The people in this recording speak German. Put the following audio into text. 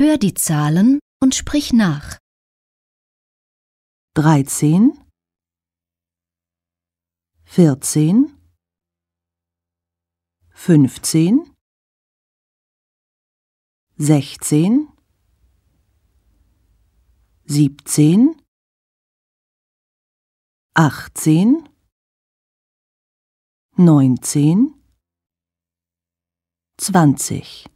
Hör die Zahlen und sprich nach. 13, 14, 15, 16, 17, 18, 19, 20.